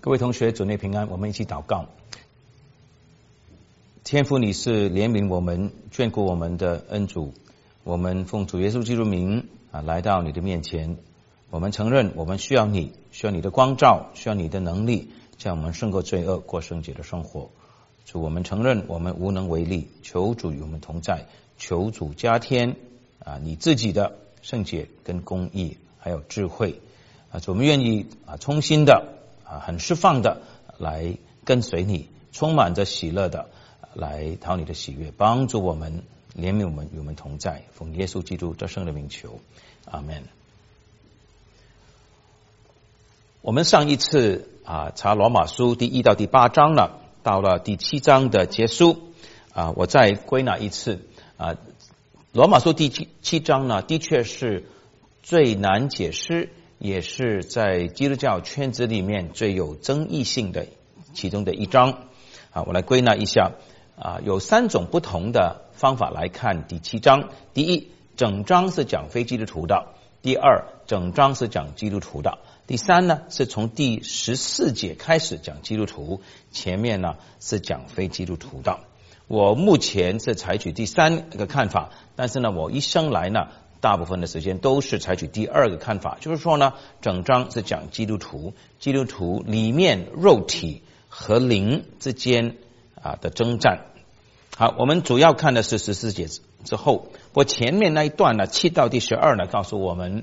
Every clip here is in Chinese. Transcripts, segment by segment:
各位同学，主内平安，我们一起祷告。天父，你是怜悯我们、眷顾我们的恩主，我们奉主耶稣基督名来到你的面前。我们承认我们需要你，需要你的光照，需要你的能力，叫我们胜过罪恶，过圣洁的生活。主，我们承认我们无能为力，求主与我们同在，求主加添你自己的圣洁跟公义，还有智慧。主，我们愿意衷心的很释放的来跟随你，充满着喜乐的来讨你的喜悦，帮助我们，怜悯我们，与我们同在。奉耶稣基督得胜的名求，阿们。我们上一次查罗马书第1到第8章了，到了第7章的结束我再归纳一次罗马书第7章呢，的确是最难解释，也是在基督教圈子里面最有争议性的其中的一章我来归纳一下有3种不同的方法来看第7章。第一，整章是讲非基督徒的；第二，整章是讲基督徒的；第三呢，是从第14节开始讲基督徒，前面呢是讲非基督徒的。我目前是采取第3个看法，但是呢，我一生来呢，大部分的时间都是采取第2个看法，就是说呢，整章是讲基督徒，基督徒里面肉体和灵之间的征战。好，我们主要看的是14节之后，我前面那一段呢，7到第12呢，告诉我们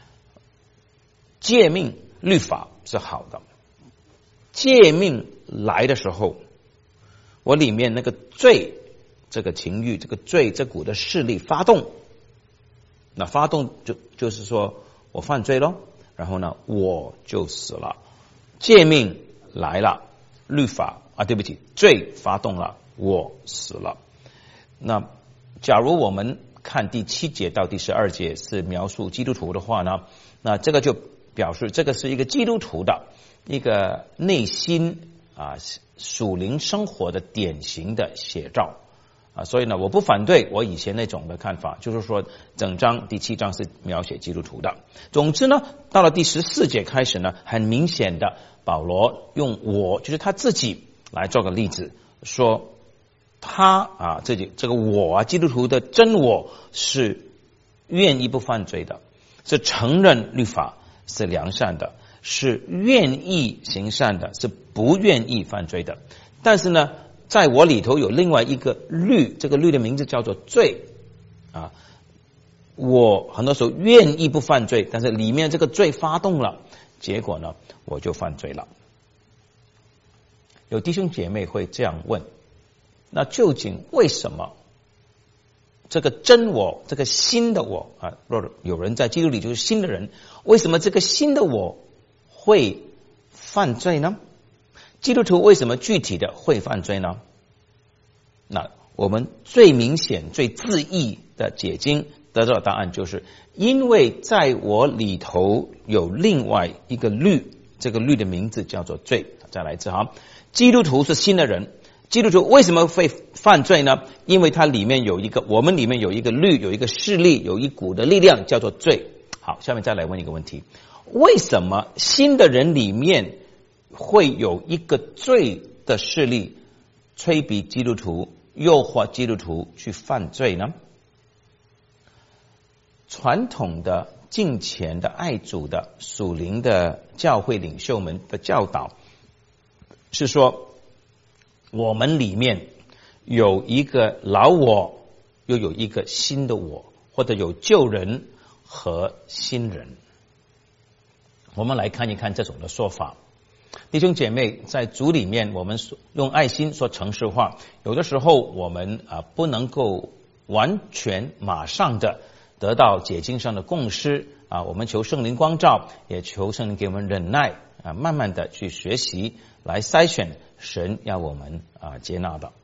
诫命律法是好的，诫命来的时候，我里面那个罪，这个情欲，这个罪这股的势力发动，那发动就是说我犯罪咯，然后呢我就死了。诫命来了，律法对不起，罪发动了，我死了。那假如我们看第7节到第12节是描述基督徒的话呢，那这个就表示这个是一个基督徒的一个内心属灵生活的典型的写照所以呢，我不反对我以前那种的看法，就是说整章第7章是描写基督徒的。总之呢，到了第14节开始呢，很明显的保罗用我，就是他自己来做个例子，说他这个我基督徒的真我是愿意不犯罪的，是承认律法是良善的，是愿意行善的，是不愿意犯罪的。但是呢，在我里头有另外一个律，这个律的名字叫做罪我很多时候愿意不犯罪，但是里面这个罪发动了，结果呢我就犯罪了。有弟兄姐妹会这样问，那究竟为什么这个真我，这个新的我若有人在基督里就是新的人，为什么这个新的我会犯罪呢？基督徒为什么具体的会犯罪呢？那我们最明显最自意的解经得到的答案就是因为在我里头有另外一个律，这个律的名字叫做罪。再来一次基督徒是新的人，基督徒为什么会犯罪呢？因为它里面有一个，我们里面有一个律，有一个势力，有一股的力量叫做罪。好，下面再来问一个问题，为什么新的人里面会有一个罪的势力催逼基督徒，诱惑基督徒去犯罪呢？传统的敬虔的爱主的属灵的教会领袖们的教导是说，我们里面有一个老我，又有一个新的我，或者有旧人和新人。我们来看一看这种的说法。弟兄姐妹，在主里面我们用爱心说诚实话，有的时候我们不能够完全马上的得到解经上的共识我们求圣灵光照，也求圣灵给我们忍耐慢慢的去学习来筛选神要我们接纳的。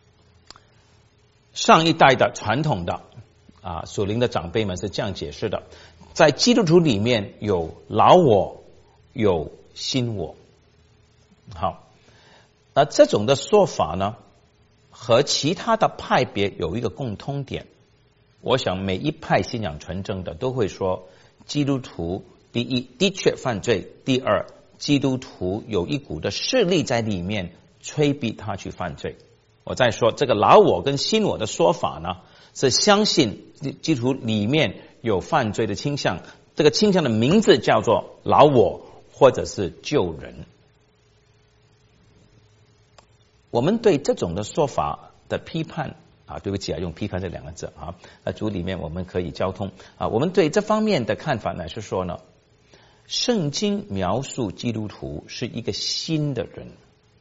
上一代的传统的属灵的长辈们是这样解释的，在基督徒里面有老我，有新我。好，那这种的说法呢，和其他的派别有一个共通点。我想每一派信仰纯正的都会说，基督徒第一的确犯罪，第二基督徒有一股的势力在里面催逼他去犯罪。我再说这个老我跟新我的说法呢，是相信基督徒里面有犯罪的倾向，这个倾向的名字叫做老我或者是旧人。我们对这种的说法的批判对不起用批判这两个字主里面我们可以交通我们对这方面的看法呢是说呢，圣经描述基督徒是一个新的人。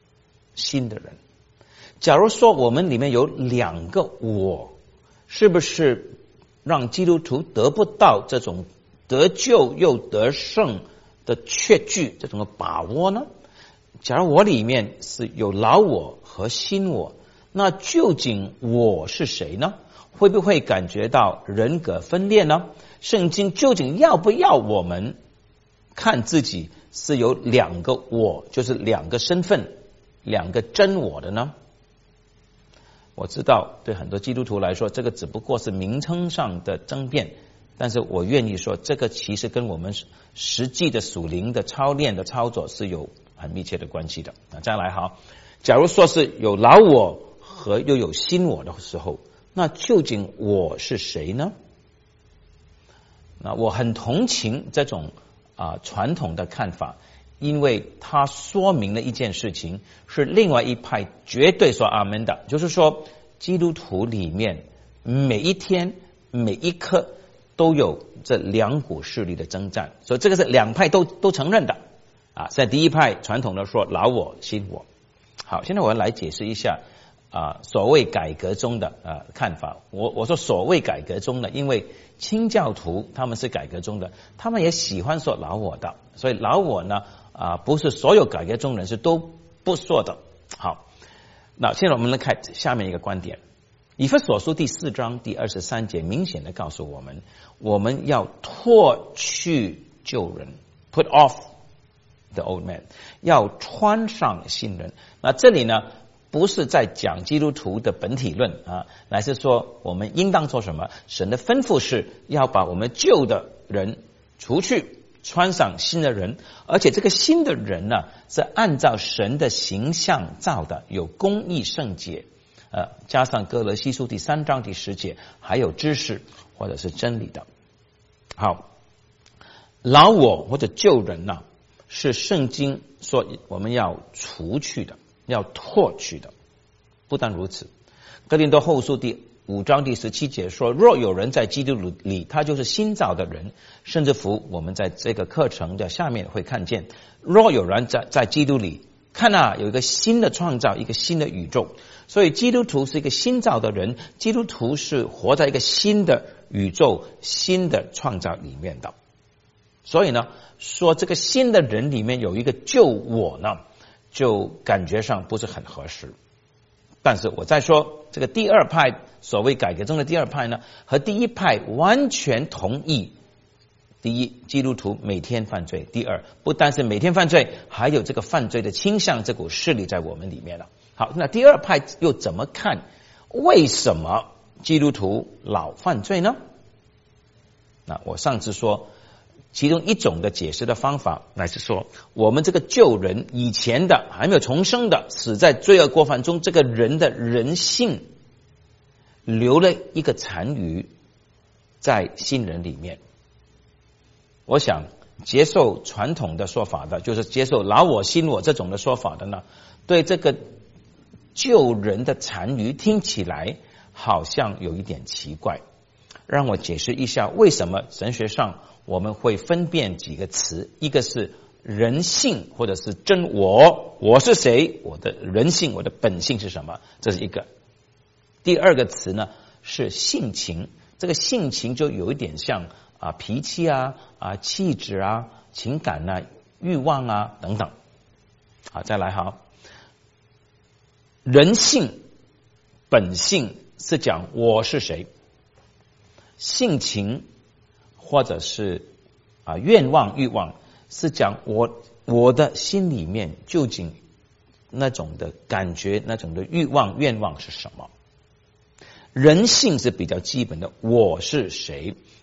假如说我们里面有两个我，是不是让基督徒得不到这种得救又得胜的确据，这种的把握呢？假如我里面是有老我和新我，那究竟我是谁呢？会不会感觉到人格分裂呢？圣经究竟要不要我们看自己是有两个我，就是两个身份，两个真我的呢？我知道对很多基督徒来说，这个只不过是名称上的争辩，但是我愿意说，这个其实跟我们实际的属灵的操练的操作是有很密切的关系的。再来假如说是有老我和又有新我的时候，那究竟我是谁呢？那我很同情这种传统的看法，因为它说明了一件事情，是另外一派绝对说阿们的，就是说基督徒里面每一天每一刻都有这两股势力的征战，所以这个是两派都承认的在第一派传统的说老我新我。好，现在我要来解释一下所谓改革中的看法。我说所谓改革中的，因为清教徒他们是改革中的，他们也喜欢说老我的，所以老我呢不是所有改革中人士都不说的。好，那现在我们来看下面一个观点。以弗所书第4章第23节明显的告诉我们，我们要脱去旧人 ，put off the old man， 要穿上新人。那这里呢，不是在讲基督徒的本体论乃是说我们应当做什么？神的吩咐是要把我们旧的人除去，穿上新的人，而且这个新的人呢，是按照神的形象造的，有公义圣洁，加上哥罗西书第3章第10节，还有知识或者是真理的。好，老我或者旧人呢，是圣经说我们要除去的，要脱去的。不但如此，哥林多后书第5章第17节说，若有人在基督里，他就是新造的人。甚至乎我们在这个课程的下面会看见，若有人在基督里，看有一个新的创造，一个新的宇宙。所以基督徒是一个新造的人，基督徒是活在一个新的宇宙、新的创造里面的。所以呢，说这个新的人里面有一个旧我呢，就感觉上不是很合适。但是我再说，这个第二派，所谓改革中的第二派呢，和第一派完全同意。第一，基督徒每天犯罪；第二，不单是每天犯罪，还有这个犯罪的倾向，这股势力在我们里面了。好，那第二派又怎么看？为什么基督徒老犯罪呢？那我上次说，其中一种的解释的方法，乃是说，我们这个旧人以前的还没有重生的，死在罪恶过犯中，这个人的人性留了一个残余在新人里面。我想接受传统的说法的，就是接受老我新我这种的说法的呢，对这个旧人的残余听起来好像有一点奇怪。让我解释一下为什么神学上我们会分辨几个词，一个是人性或者是真我，我是谁，我的人性，我的本性是什么，这是一个。第二个词呢是性情，这个性情就有一点像脾气气质情感欲望等等。好，再来人性本性是讲我是谁，性情或者是愿望欲望是讲我的心里面究竟那种的感觉，那种的欲望愿望是什么。人性是比较基本的，我是谁。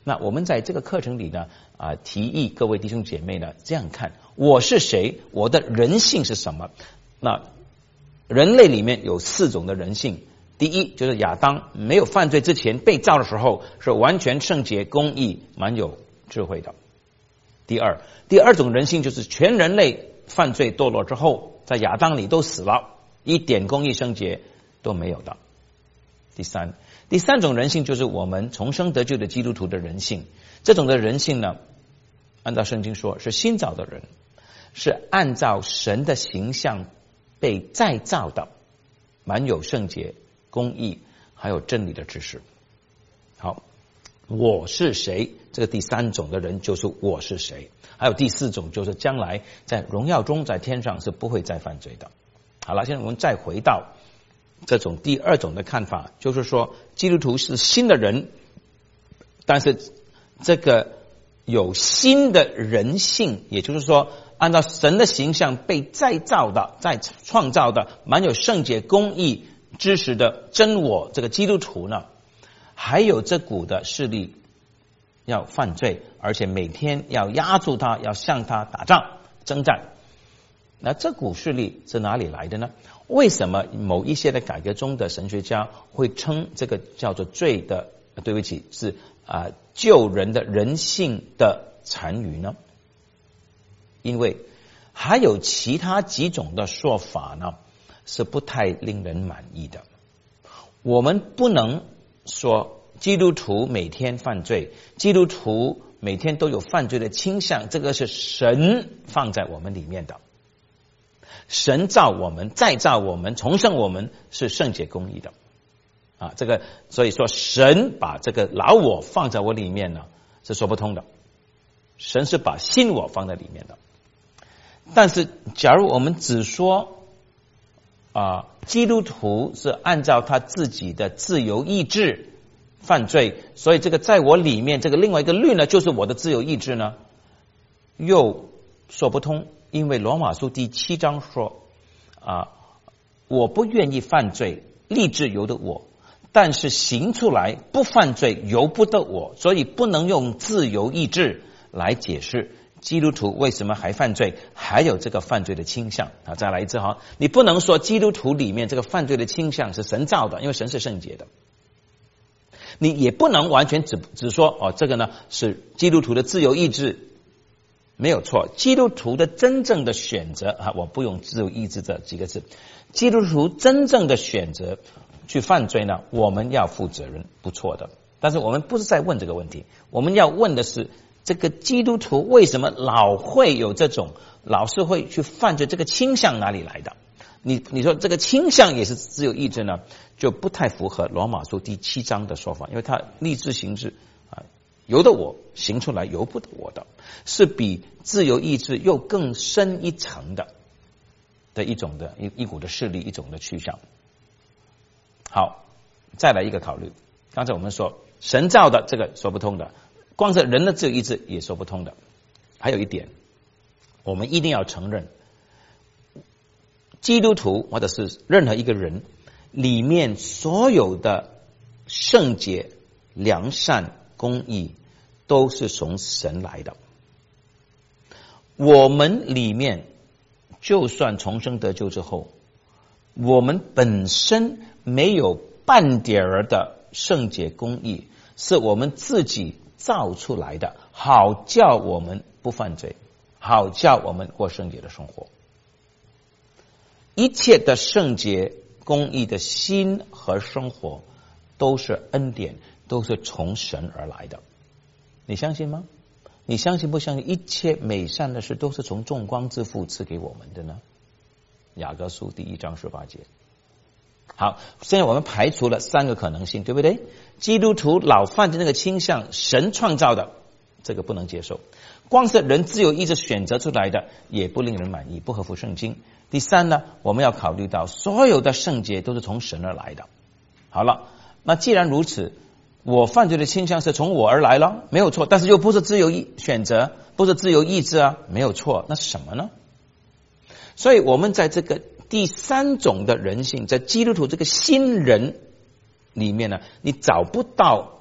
那我们在这个课程里呢，提议各位弟兄姐妹呢这样看：我是谁？我的人性是什么？那人类里面有4种的人性。第一，就是亚当没有犯罪之前被造的时候是完全圣洁、公义、蛮有智慧的。第二种人性就是全人类犯罪堕落之后，在亚当里都死了，一点公义圣洁都没有的。第三种人性就是我们重生得救的基督徒的人性。这种的人性呢，按照圣经说是新造的人，是按照神的形象被再造的，蛮有圣洁、公义还有真理的知识。好，我是谁？这个第3种的人就是我是谁。还有第4种，就是将来在荣耀中在天上是不会再犯罪的。好了，现在我们再回到这种第2种的看法，就是说基督徒是新的人，但是这个有新的人性，也就是说按照神的形象被再造的、再创造的，蛮有圣洁、公义、知识的真我，这个基督徒呢，还有这股的势力要犯罪，而且每天要压住他，要向他打仗征战。那这股势力是哪里来的呢？为什么某一些的改革中的神学家会称这个叫做罪的，对不起，是救人的人性的残余呢？因为还有其他几种的说法呢，是不太令人满意的。我们不能说基督徒每天犯罪，基督徒每天都有犯罪的倾向，这个是神放在我们里面的。神造我们，再造我们，重生我们，是圣洁公义的这个所以说神把这个老我放在我里面呢，是说不通的。神是把新我放在里面的。但是假如我们只说基督徒是按照他自己的自由意志犯罪，所以这个在我里面这个另外一个律呢，就是我的自由意志呢，又说不通。因为罗马书第7章说我不愿意犯罪，立志由得我，但是行出来不犯罪由不得我，所以不能用自由意志来解释基督徒为什么还犯罪，还有这个犯罪的倾向再来一次你不能说基督徒里面这个犯罪的倾向是神造的，因为神是圣洁的。你也不能完全只说这个呢是基督徒的自由意志，没有错。基督徒的真正的选择我不用自由意志这几个字，基督徒真正的选择去犯罪呢，我们要负责任，不错的。但是我们不是在问这个问题，我们要问的是这个基督徒为什么老会有这种老是会去犯罪，这个倾向哪里来的？你说这个倾向也是自由意志呢，就不太符合罗马书第7章的说法，因为他立志行志由得我，行出来由不得我的，是比自由意志又更深一层的一种的一股的势力，一种的趋向。好，再来一个考虑。刚才我们说神造的这个说不通的，光是人的自由意志也说不通的。还有一点，我们一定要承认，基督徒或者是任何一个人里面所有的圣洁、良善、公义都是从神来的。我们里面就算重生得救之后，我们本身没有半点儿的圣洁公义，是我们自己造出来的，好叫我们不犯罪，好叫我们过圣洁的生活。一切的圣洁公义的心和生活都是恩典，都是从神而来的。你相信吗？你相信不相信一切美善的事都是从众光之父赐给我们的呢？雅各书第1章18节。好，现在我们排除了3个可能性，对不对？基督徒老犯的那个倾向，神创造的，这个不能接受。光是人自由意志选择出来的，也不令人满意，不合乎圣经。第3呢，我们要考虑到所有的圣洁都是从神而来的。好了，那既然如此，我犯罪的倾向是从我而来了，没有错，但是又不是自由选择，不是自由意志没有错，那是什么呢？所以我们在这个第3种的人性，在基督徒这个新人里面呢，你找不到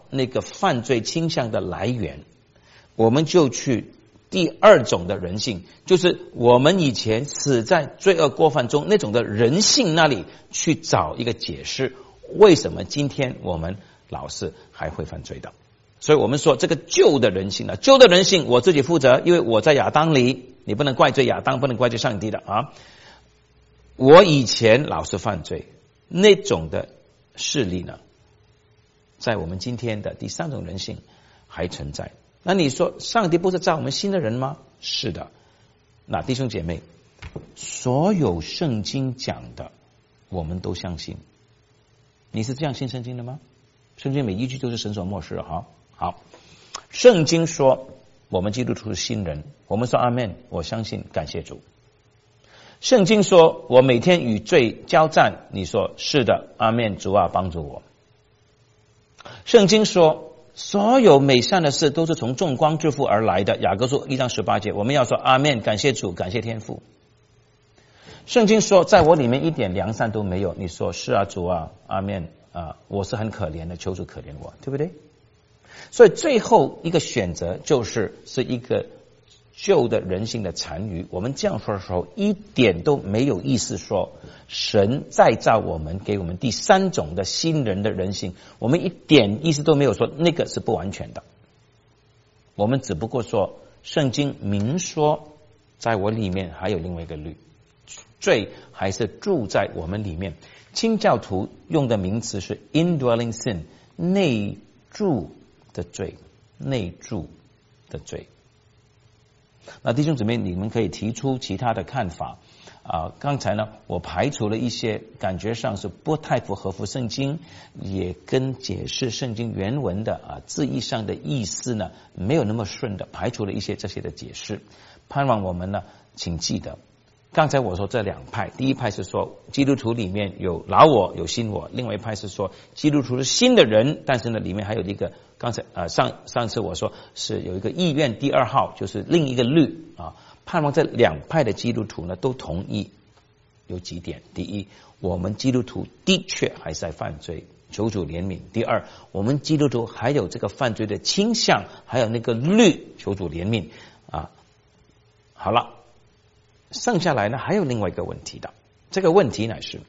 那个犯罪倾向的来源，我们就去第二种的人性，就是我们以前死在罪恶过犯中那种的人性那里去找一个解释，为什么今天我们老是还会犯罪的。所以我们说这个旧的人性呢，旧的人性我自己负责，因为我在亚当里，你不能怪罪亚当，不能怪罪上帝的啊。我以前老是犯罪，那种的势力呢，在我们今天的第三种人性还存在。那你说上帝不是造我们新的人吗？是的。那弟兄姐妹，所有圣经讲的我们都相信。你是这样信圣经的吗？圣经每一句都是神所默示的。好，圣经说我们基督徒是新人，我们说阿们，我相信，感谢主。圣经说我每天与罪交战，你说是的，阿们，主啊帮助我。圣经说所有美善的事都是从众光之父而来的，雅各书1章18节，我们要说阿们，感谢主，感谢天父。圣经说在我里面一点良善都没有，你说是啊主啊，阿们啊，我是很可怜的，求主可怜我，对不对？所以最后一个选择是一个旧的人性的残余。我们这样说的时候一点都没有意思说神再造我们，给我们第三种的新人的人性，我们一点意思都没有说那个是不完全的。我们只不过说圣经明说在我里面还有另外一个律，罪还是住在我们里面。清教徒用的名词是 indwelling sin， 内住的罪，内住的罪。那弟兄姊妹，你们可以提出其他的看法刚才呢我排除了一些感觉上是不太符合圣经，也跟解释圣经原文的字义上的意思呢没有那么顺的，排除了一些这些的解释。盼望我们呢请记得刚才我说这两派，第一派是说基督徒里面有老我有新我，另外一派是说基督徒是新的人，但是呢里面还有一个刚才上次我说是有一个意愿第二号，就是另一个律盼望这两派的基督徒呢都同意有几点。第一，我们基督徒的确还在犯罪，求主怜悯。第二，我们基督徒还有这个犯罪的倾向，还有那个律，求主怜悯好了，剩下来呢还有另外一个问题的，这个问题乃是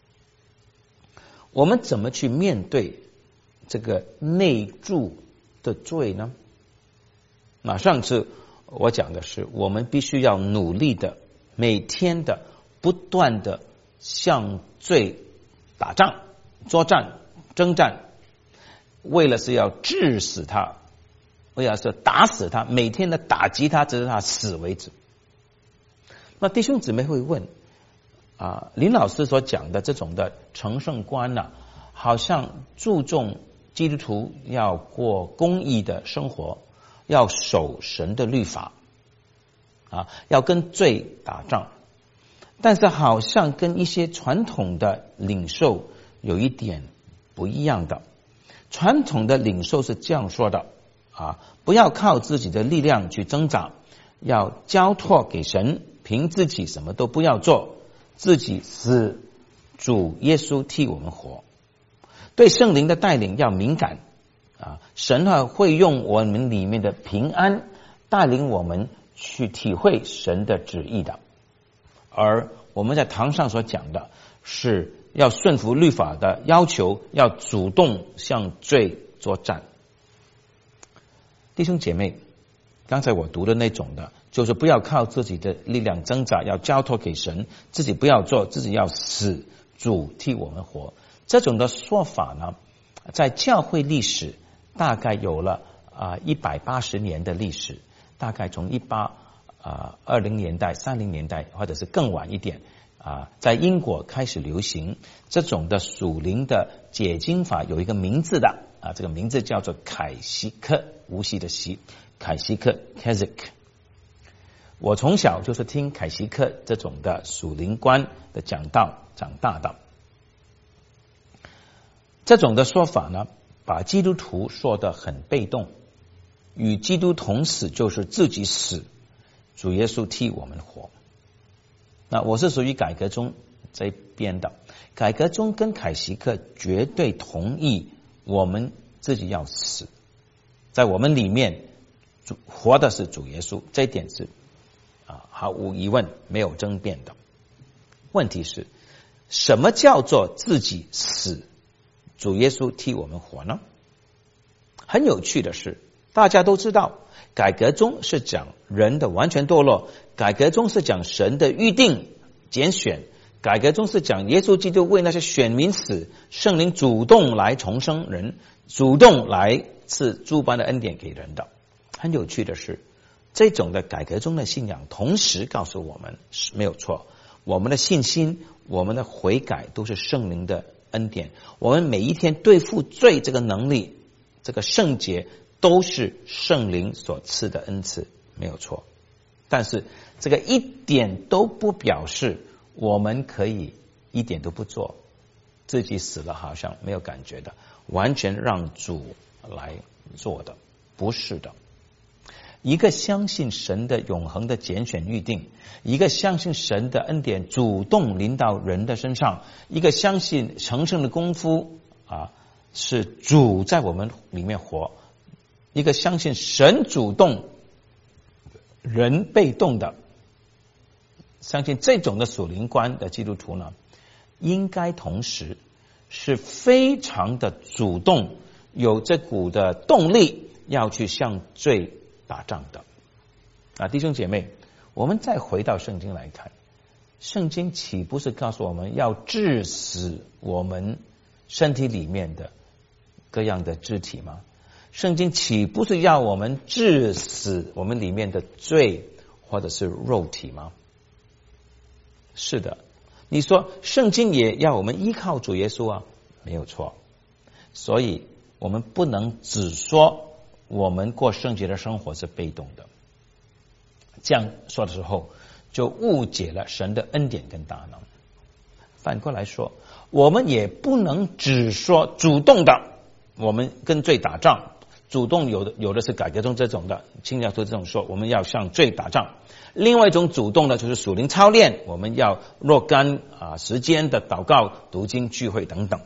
我们怎么去面对这个内住的罪呢？那上次我讲的是我们必须要努力的，每天的不断的向罪打仗、作战、征战，为了是要治死他，为了是打死他，每天的打击他，直到他死为止。那弟兄姊妹会问林老师所讲的这种的成圣观好像注重基督徒要过公义的生活，要守神的律法要跟罪打仗，但是好像跟一些传统的领受有一点不一样的。传统的领受是这样说的不要靠自己的力量去挣扎，要交托给神，凭自己什么都不要做，自己死，主耶稣替我们活。对圣灵的带领要敏感神会用我们里面的平安带领我们去体会神的旨意的。而我们在堂上所讲的是要顺服律法的要求，要主动向罪作战。弟兄姐妹，刚才我读的那种的就是不要靠自己的力量挣扎，要交托给神，自己不要做，自己要死，主替我们活。这种的说法呢，在教会历史大概有了180年的历史，大概从1820年代、30年代，或者是更晚一点在英国开始流行这种的属灵的解经法，有一个名字的这个名字叫做凯西克，无锡的锡，凯西克 Keswick。 我从小就是听凯西克这种的属灵观的讲道长大的。这种的说法呢，把基督徒说得很被动，与基督同死就是自己死，主耶稣替我们活。那我是属于改革宗这边的，改革宗跟凯西克绝对同意我们自己要死，在我们里面活的是主耶稣，这一点是毫无疑问没有争辩的。问题是什么叫做自己死，主耶稣替我们活呢？很有趣的是，大家都知道改革中是讲人的完全堕落，改革中是讲神的预定拣选，改革中是讲耶稣基督为那些选民死，圣灵主动来重生人，主动来赐诸般的恩典给人的。很有趣的是，这种的改革中的信仰同时告诉我们没有错，我们的信心，我们的悔改都是圣灵的恩典，我们每一天对付罪这个能力，这个圣洁都是圣灵所赐的恩赐，没有错。但是这个一点都不表示我们可以一点都不做，自己死了好像没有感觉的，完全让主来做的，不是的。一个相信神的永恒的拣选预定，一个相信神的恩典主动临到人的身上，一个相信成圣的功夫是主在我们里面活，一个相信神主动人被动的，相信这种的属灵观的基督徒呢，应该同时是非常的主动，有这股的动力要去向罪打仗的。弟兄姐妹，我们再回到圣经来看，圣经岂不是告诉我们要治死我们身体里面的各样的肢体吗？圣经岂不是要我们治死我们里面的罪或者是肉体吗？是的，你说圣经也要我们依靠主耶稣啊，没有错。所以我们不能只说我们过圣洁的生活是被动的，这样说的时候就误解了神的恩典跟大能。反过来说，我们也不能只说主动的我们跟罪打仗，主动有的是改革中这种的，清教徒这种说我们要向罪打仗。另外一种主动的就是属灵操练，我们要若干时间的祷告、读经、聚会等等。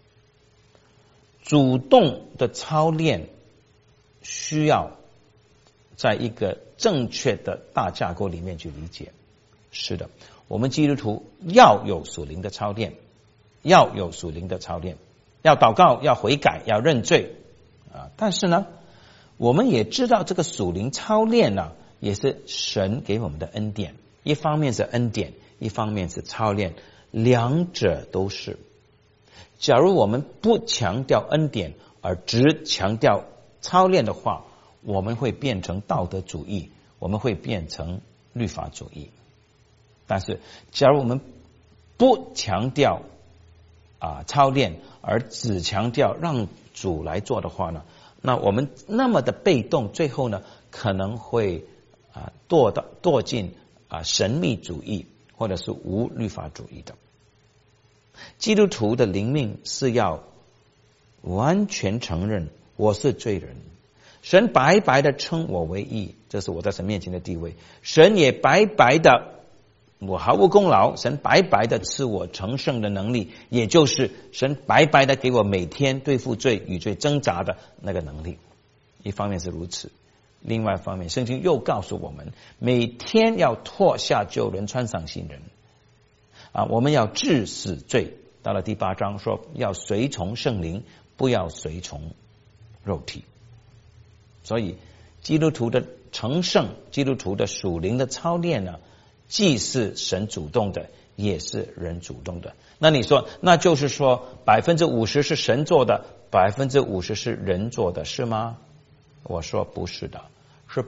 主动的操练需要在一个正确的大架构里面去理解。是的，我们基督徒要有属灵的操练，要有属灵的操练，要祷告，要悔改，要认罪但是呢，我们也知道这个属灵操练呢，也是神给我们的恩典，一方面是恩典，一方面是操练，两者都是。假如我们不强调恩典而只强调操练的话，我们会变成道德主义，我们会变成律法主义。但是假如我们不强调操练而只强调让主来做的话呢，那我们那么的被动，最后呢可能会堕进神秘主义或者是无律法主义的。基督徒的灵命是要完全承认我是罪人，神白白的称我为义，这是我在神面前的地位。神也白白的，我毫无功劳，神白白的赐我成圣的能力，也就是神白白的给我每天对付罪与罪挣扎的那个能力。一方面是如此，另外一方面圣经又告诉我们，每天要脱下旧人，穿上新人我们要治死罪。到了第8章说要随从圣灵，不要随从肉体。所以基督徒的成圣，基督徒的属灵的操练呢，既是神主动的，也是人主动的。那你说，那就是说50%是神做的，50%是人做的，是吗？我说不是的，是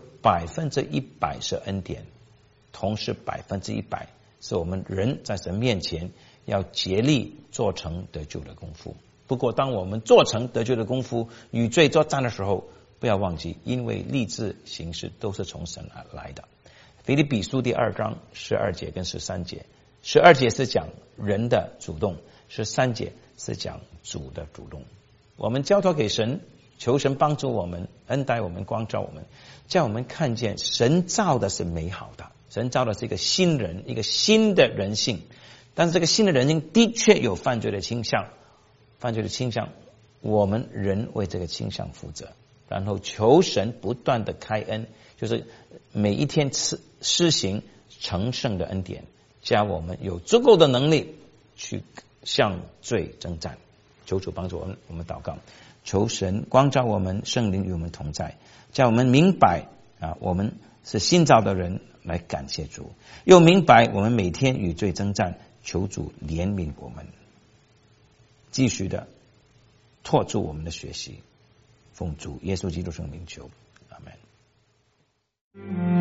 100%是恩典，同时100%是我们人在神面前要竭力做成得救的功夫。不过当我们做成得救的功夫与罪作战的时候，不要忘记，因为立志行事都是从神而来的。腓立比书第2章12节跟13节，12节是讲人的主动，13节是讲主的主动。我们交托给神，求神帮助我们，恩待我们，光照我们，叫我们看见神造的是美好的，神造的是一个新人，一个新的人性。但是这个新的人性的确有犯罪的倾向， 我们人为这个倾向负责，然后求神不断的开恩，就是每一天施行成圣的恩典，加我们有足够的能力去向罪征战。求主帮助我们祷告，求神光照我们，圣灵与我们同在，叫我们明白我们是新造的人，来感谢主，又明白我们每天与罪征战，求主怜悯我们，继续的拓住我们的学习，奉主耶稣基督圣名求，阿们。